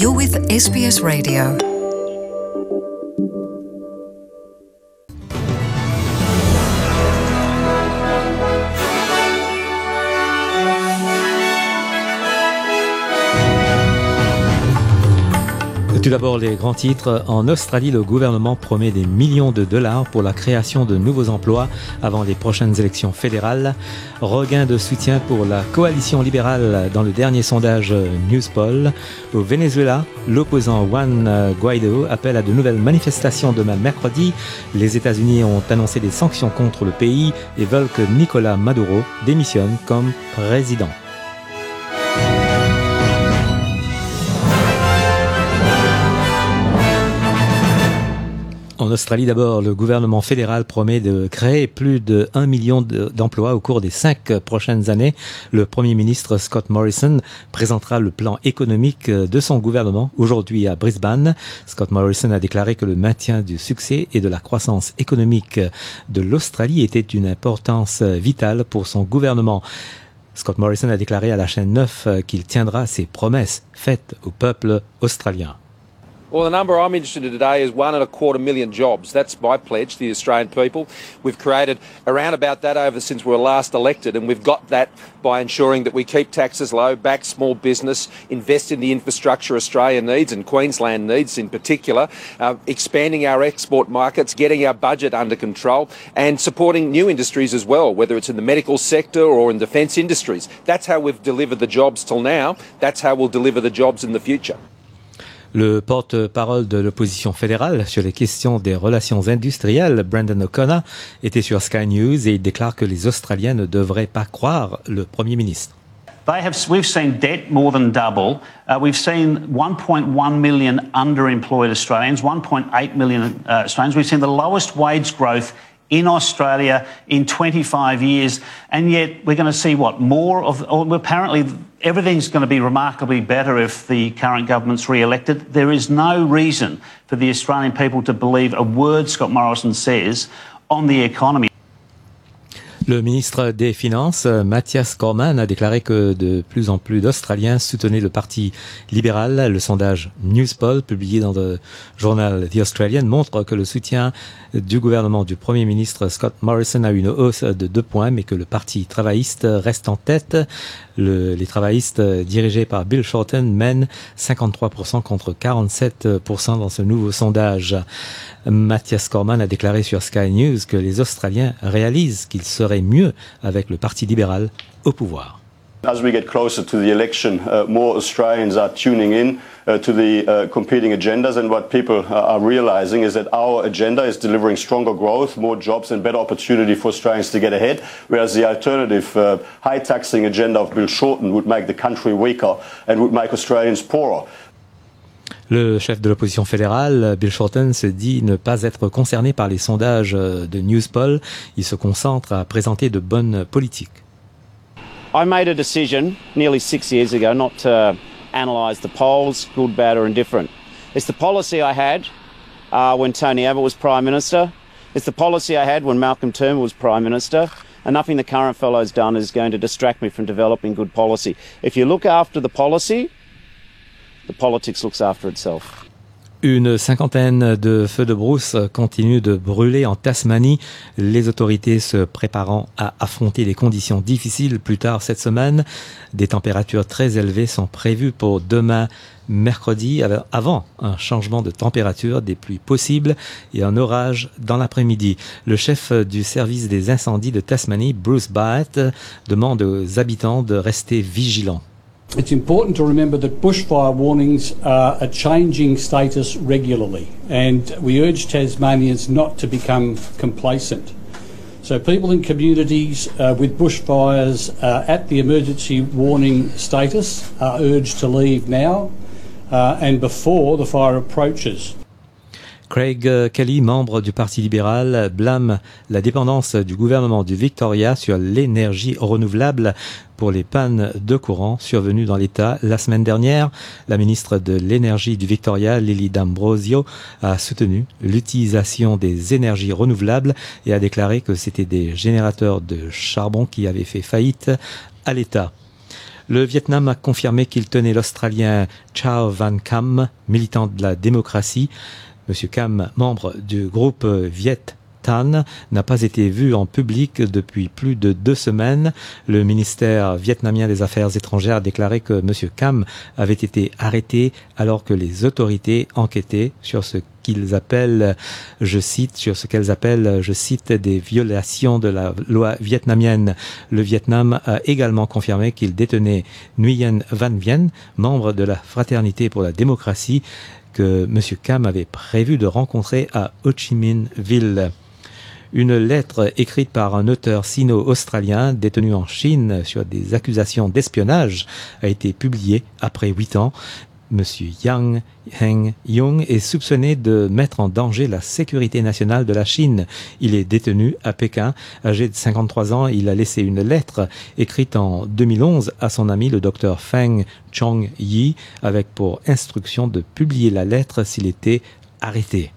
You're with SBS Radio. Tout d'abord, les grands titres. En Australie, le gouvernement promet des millions de dollars pour la création de nouveaux emplois avant les prochaines élections fédérales. Regain de soutien pour la coalition libérale dans le dernier sondage Newspoll. Au Venezuela, l'opposant Juan Guaido appelle à de nouvelles manifestations demain mercredi. Les États-Unis ont annoncé des sanctions contre le pays et veulent que Nicolás Maduro démissionne comme président. En Australie d'abord, le gouvernement fédéral promet de créer plus de 1 million d'emplois au cours des 5 prochaines années. Le Premier ministre Scott Morrison présentera le plan économique de son gouvernement aujourd'hui à Brisbane. Scott Morrison a déclaré que le maintien du succès et de la croissance économique de l'Australie était une importance vitale pour son gouvernement. Scott Morrison a déclaré à la chaîne 9 qu'il tiendra ses promesses faites au peuple australien. Well, the number I'm interested in today is 1.25 million jobs. That's my pledge to the Australian people. We've created around about that over since we were last elected, and we've got that by ensuring that we keep taxes low, back small business, invest in the infrastructure Australia needs and Queensland needs in particular, expanding our export markets, getting our budget under control, and supporting new industries as well, whether it's in the medical sector or in defence industries. That's how we've delivered the jobs till now. That's how we'll deliver the jobs in the future. Le porte-parole de l'opposition fédérale sur les questions des relations industrielles, Brendan O'Connor, était sur Sky News et il déclare que les Australiens ne devraient pas croire le Premier ministre. We've seen debt more than double. We've seen 1.1 million underemployed Australians, 1.8 million Australians. We've seen the lowest wage growth in Australia in 25 years, and yet we're going to see apparently everything's going to be remarkably better if the current government's re-elected. There is no reason for the Australian people to believe a word Scott Morrison says on the economy. Le ministre des Finances, Matthias Cormann, a déclaré que de plus en plus d'Australiens soutenaient le parti libéral. Le sondage Newspoll, publié dans le journal The Australian, montre que le soutien du gouvernement du Premier ministre Scott Morrison a une hausse de 2 points, mais que le parti travailliste reste en tête. Les travaillistes dirigés par Bill Shorten mènent 53% contre 47% dans ce nouveau sondage. Matthias Cormann a déclaré sur Sky News que les Australiens réalisent qu'il serait mieux avec le Parti libéral au pouvoir. As we get closer to the election, more Australians are tuning in to the competing agendas, and what people are realising is that our agenda is delivering stronger growth, more jobs and better opportunity for Australians to get ahead, whereas the alternative high taxing agenda of Bill Shorten would make the country weaker and would make Australians poorer. Le chef de l'opposition fédérale, Bill Shorten, se dit ne pas être concerné par les sondages de Newspoll. Il se concentre à présenter de bonnes politiques. I made a decision nearly 6 years ago not to analyse the polls, good, bad or indifferent. It's the policy I had when Tony Abbott was Prime Minister. It's the policy I had when Malcolm Turnbull was Prime Minister. And nothing the current fellow's done is going to distract me from developing good policy. If you look after the policy, the politics looks after itself. Une cinquantaine de feux de brousse continuent de brûler en Tasmanie, les autorités se préparant à affronter des conditions difficiles plus tard cette semaine. Des températures très élevées sont prévues pour demain mercredi, avant un changement de température des pluies possibles et un orage dans l'après-midi. Le chef du service des incendies de Tasmanie, Bruce Byatt, demande aux habitants de rester vigilants. It's important to remember that bushfire warnings are a changing status regularly, and we urge Tasmanians not to become complacent. So people in communities with bushfires at the emergency warning status are urged to leave now and before the fire approaches. Craig Kelly, membre du Parti libéral, blâme la dépendance du gouvernement du Victoria sur l'énergie renouvelable pour les pannes de courant survenues dans l'État la semaine dernière. La ministre de l'Énergie du Victoria, Lily D'Ambrosio, a soutenu l'utilisation des énergies renouvelables et a déclaré que c'était des générateurs de charbon qui avaient fait faillite à l'État. Le Vietnam a confirmé qu'il tenait l'Australien Chau Van Cam, militant de la démocratie. Monsieur Cam, membre du groupe Viet Thanh, n'a pas été vu en public depuis plus de 2 semaines. Le ministère vietnamien des Affaires étrangères a déclaré que Monsieur Cam avait été arrêté alors que les autorités enquêtaient sur ce qu'elles appellent, je cite, des violations de la loi vietnamienne. Le Vietnam a également confirmé qu'il détenait Nguyen Van Vien, membre de la Fraternité pour la démocratie, que M. Cam avait prévu de rencontrer à Ho Chi Minh Ville. Une lettre écrite par un auteur sino-australien détenu en Chine sur des accusations d'espionnage a été publiée après 8 ans. Monsieur Yang Heng-yung est soupçonné de mettre en danger la sécurité nationale de la Chine. Il est détenu à Pékin. Âgé de 53 ans, il a laissé une lettre écrite en 2011 à son ami le docteur Feng Chong-yi avec pour instruction de publier la lettre s'il était arrêté.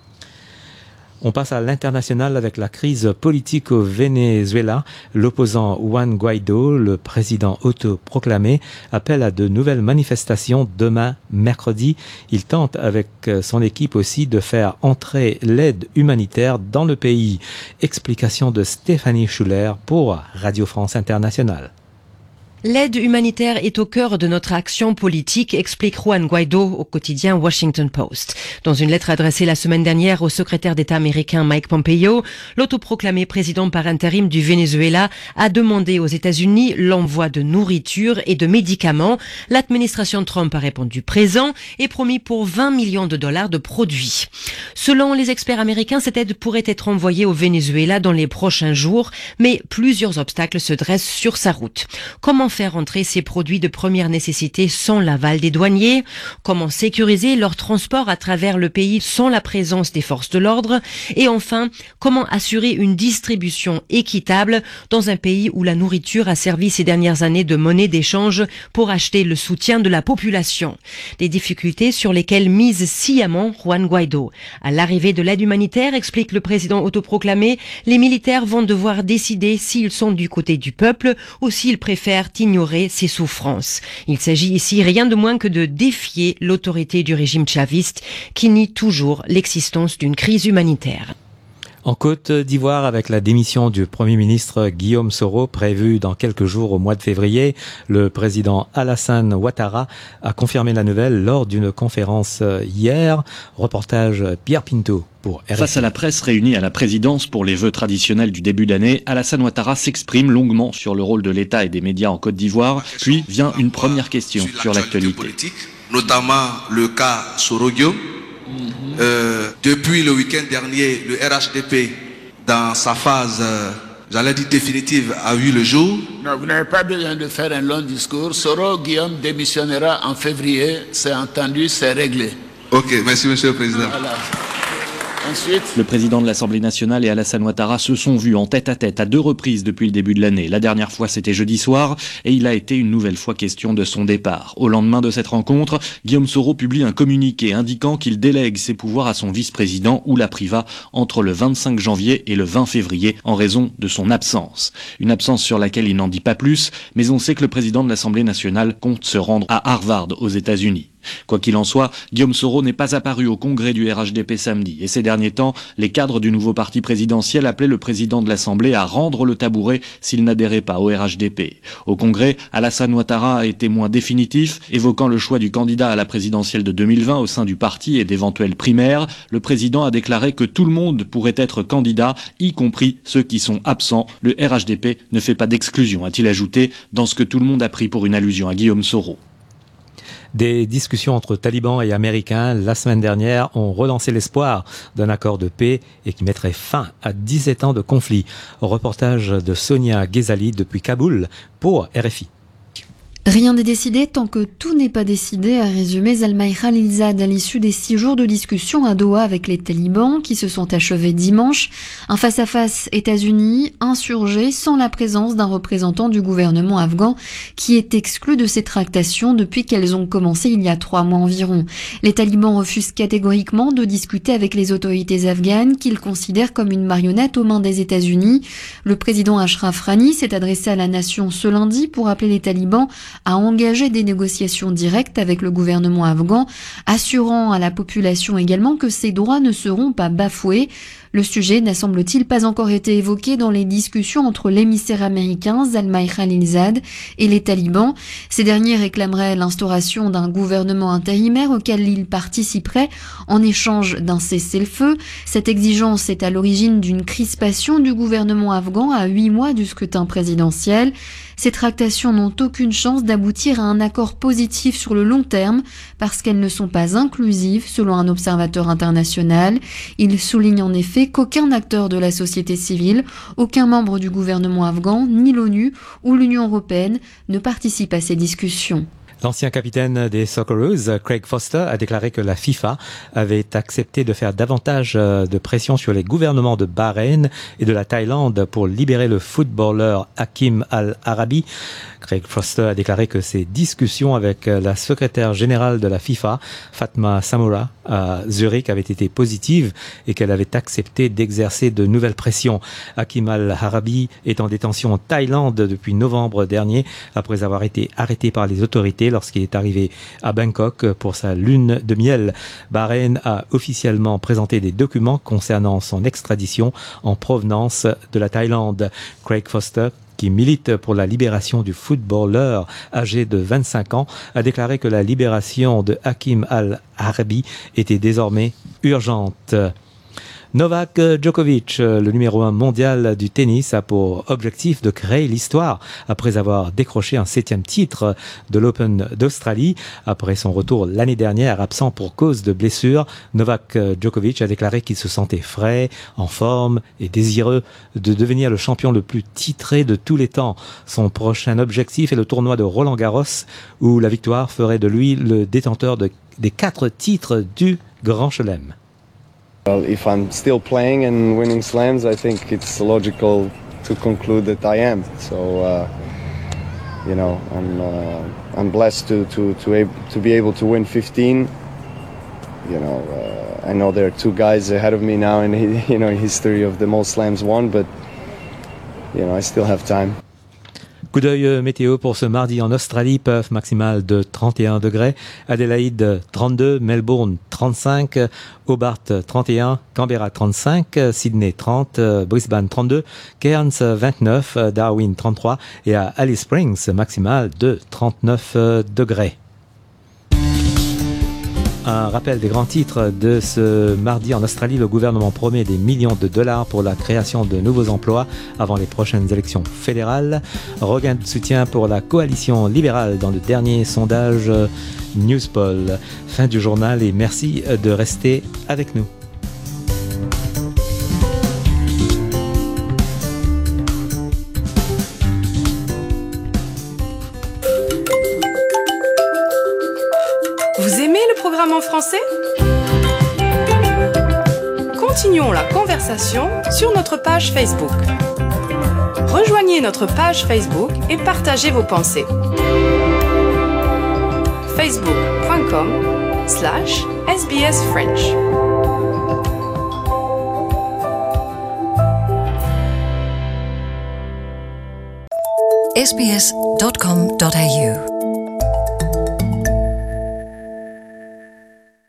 On passe à l'international avec la crise politique au Venezuela. L'opposant Juan Guaidó, le président autoproclamé, appelle à de nouvelles manifestations demain, mercredi. Il tente avec son équipe aussi de faire entrer l'aide humanitaire dans le pays. Explication de Stéphanie Schuller pour Radio France Internationale. L'aide humanitaire est au cœur de notre action politique, explique Juan Guaidó au quotidien Washington Post. Dans une lettre adressée la semaine dernière au secrétaire d'État américain Mike Pompeo, l'autoproclamé président par intérim du Venezuela a demandé aux États-Unis l'envoi de nourriture et de médicaments. L'administration Trump a répondu présent et promis pour 20 millions de dollars de produits. Selon les experts américains, cette aide pourrait être envoyée au Venezuela dans les prochains jours, mais plusieurs obstacles se dressent sur sa route. Comment faire entrer ces produits de première nécessité sans l'aval des douaniers? Comment sécuriser leur transport à travers le pays sans la présence des forces de l'ordre? Et enfin, comment assurer une distribution équitable dans un pays où la nourriture a servi ces dernières années de monnaie d'échange pour acheter le soutien de la population? Des difficultés sur lesquelles mise sciemment Juan Guaidó. À l'arrivée de l'aide humanitaire, explique le président autoproclamé, les militaires vont devoir décider s'ils sont du côté du peuple ou s'ils préfèrent ignorer ses souffrances. Il s'agit ici rien de moins que de défier l'autorité du régime chaviste qui nie toujours l'existence d'une crise humanitaire. En Côte d'Ivoire, avec la démission du Premier ministre Guillaume Soro prévue dans quelques jours au mois de février, le président Alassane Ouattara a confirmé la nouvelle lors d'une conférence hier. Reportage Pierre Pinto. Face à la presse réunie à la présidence pour les vœux traditionnels du début d'année, Alassane Ouattara s'exprime longuement sur le rôle de l'État et des médias en Côte d'Ivoire. Puis vient une première question sur l'actualité. Notamment le cas Soro-Guillaume. Depuis le week-end dernier, le RHDP, dans sa phase, j'allais dire définitive, a vu le jour. Non, vous n'avez pas besoin de faire un long discours. Soro-Guillaume démissionnera en février, c'est entendu, c'est réglé. Ok, merci Monsieur le Président. Voilà. Ensuite, le président de l'Assemblée nationale et Alassane Ouattara se sont vus en tête-à-tête à 2 reprises depuis le début de l'année. La dernière fois, c'était jeudi soir, et il a été une nouvelle fois question de son départ. Au lendemain de cette rencontre, Guillaume Soro publie un communiqué indiquant qu'il délègue ses pouvoirs à son vice-président Oula Priva entre le 25 janvier et le 20 février en raison de son absence. Une absence sur laquelle il n'en dit pas plus, mais on sait que le président de l'Assemblée nationale compte se rendre à Harvard aux États-Unis. Quoi qu'il en soit, Guillaume Soro n'est pas apparu au congrès du RHDP samedi. Et ces derniers temps, les cadres du nouveau parti présidentiel appelaient le président de l'Assemblée à rendre le tabouret s'il n'adhérait pas au RHDP. Au congrès, Alassane Ouattara a été moins définitif, évoquant le choix du candidat à la présidentielle de 2020 au sein du parti et d'éventuelles primaires. Le président a déclaré que tout le monde pourrait être candidat, y compris ceux qui sont absents. Le RHDP ne fait pas d'exclusion, a-t-il ajouté, dans ce que tout le monde a pris pour une allusion à Guillaume Soro. Des discussions entre talibans et américains la semaine dernière ont relancé l'espoir d'un accord de paix et qui mettrait fin à 17 ans de conflit. Reportage de Sonia Ghezali depuis Kaboul pour RFI. Rien n'est décidé tant que tout n'est pas décidé, a résumé Zalmay Khalilzad à l'issue des 6 jours de discussion à Doha avec les talibans qui se sont achevés dimanche. Un face-à-face États-Unis insurgé sans la présence d'un représentant du gouvernement afghan qui est exclu de ces tractations depuis qu'elles ont commencé il y a 3 mois environ. Les talibans refusent catégoriquement de discuter avec les autorités afghanes qu'ils considèrent comme une marionnette aux mains des États-Unis. Le président Ashraf Ghani s'est adressé à la nation ce lundi pour appeler les talibans a engagé des négociations directes avec le gouvernement afghan, assurant à la population également que ses droits ne seront pas bafoués. Le sujet n'a semble-t-il pas encore été évoqué dans les discussions entre l'émissaire américain Zalmay Khalilzad et les talibans. Ces derniers réclameraient l'instauration d'un gouvernement intérimaire auquel ils participeraient en échange d'un cessez-le-feu. Cette exigence est à l'origine d'une crispation du gouvernement afghan à 8 mois du scrutin présidentiel. Ces tractations n'ont aucune chance d'aboutir à un accord positif sur le long terme parce qu'elles ne sont pas inclusives selon un observateur international. Il souligne en effet qu'aucun acteur de la société civile, aucun membre du gouvernement afghan, ni l'ONU ou l'Union européenne ne participent à ces discussions. L'ancien capitaine des Socceroos, Craig Foster, a déclaré que la FIFA avait accepté de faire davantage de pression sur les gouvernements de Bahreïn et de la Thaïlande pour libérer le footballeur Hakim Al-Arabi. Craig Foster a déclaré que ces discussions avec la secrétaire générale de la FIFA, Fatma Samoura, à Zurich avaient été positives et qu'elle avait accepté d'exercer de nouvelles pressions. Hakim Al-Arabi est en détention en Thaïlande depuis novembre dernier après avoir été arrêté par les autorités lorsqu'il est arrivé à Bangkok pour sa lune de miel. Bahreïn a officiellement présenté des documents concernant son extradition en provenance de la Thaïlande. Craig Foster, qui milite pour la libération du footballeur âgé de 25 ans, a déclaré que la libération de Hakim Al-Arabi était désormais urgente. Novak Djokovic, le numéro 1 mondial du tennis, a pour objectif de créer l'histoire après avoir décroché un 7e titre de l'Open d'Australie. Après son retour l'année dernière, absent pour cause de blessure, Novak Djokovic a déclaré qu'il se sentait frais, en forme et désireux de devenir le champion le plus titré de tous les temps. Son prochain objectif est le tournoi de Roland-Garros, où la victoire ferait de lui le détenteur des 4 titres du Grand Chelem. Well, if I'm still playing and winning slams, I think it's logical to conclude that I am. So, I'm blessed to be able to win 15. I know there are 2 guys ahead of me now in history of the most slams won, but I still have time. Coup d'œil météo pour ce mardi en Australie, Perth maximale de 31 degrés, Adélaïde 32, Melbourne 35, Hobart 31, Canberra 35, Sydney 30, Brisbane 32, Cairns 29, Darwin 33 et à Alice Springs maximale de 39 degrés. Un rappel des grands titres de ce mardi en Australie. Le gouvernement promet des millions de dollars pour la création de nouveaux emplois avant les prochaines élections fédérales. Regain de soutien pour la coalition libérale dans le dernier sondage Newspoll. Fin du journal et merci de rester avec nous. Vous aimez le programme en français ? Continuons la conversation sur notre page Facebook. Rejoignez notre page Facebook et partagez vos pensées. facebook.com/SBS French. sbs.com.au